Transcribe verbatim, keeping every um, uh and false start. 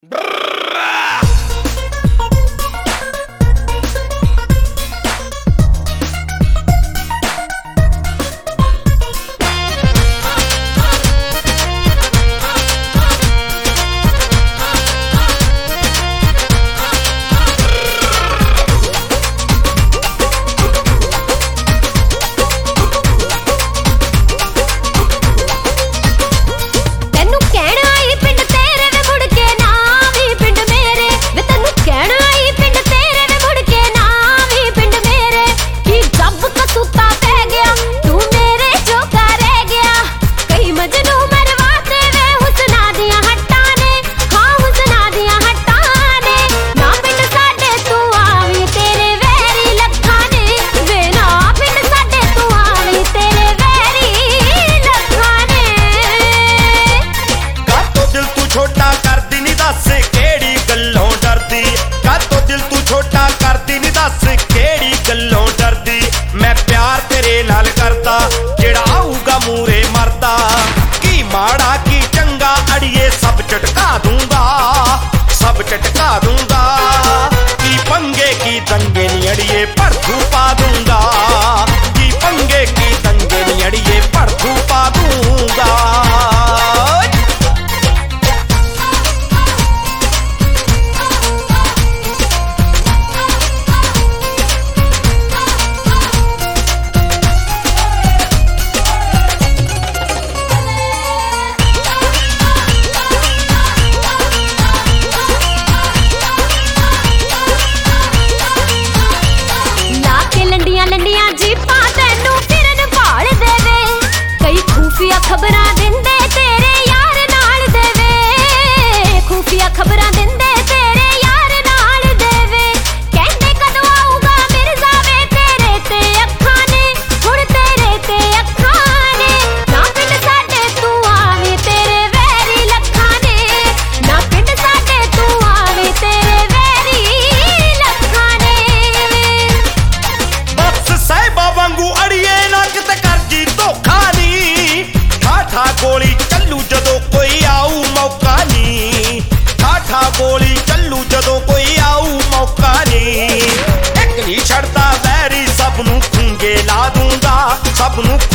झटका दूंगा सब झटका दूंगा की पंगे की दंगे नी अड़िए भड़थू पा दूंगा की पंगे की दंगे नी अड़िए भड़थू पा दूंगा। खबरां दिंदे तेरे यार नाल देवे खुफिया खबरां दिंदे तेरे यार नाल देवे कहंदे कदों आऊगा मिर्जा वे तेरे ते अखां ने हुण तेरे ते अखां ने ना पिंड साडे तू आवे तेरे वैरी लखां ने ना पिंड साडे तू आवे तेरे वैरी लखां ने। बस साहिबा वांगू अड़िए ना किते कर जी धोखा ठाठा गोली चलू जदों कोई आऊ मौका नी ठाठा गोली चलू जदों कोई आऊ मौका नी एक नहीं छड़ता वैरी सब नू खूंगे ला दूंगा सब नू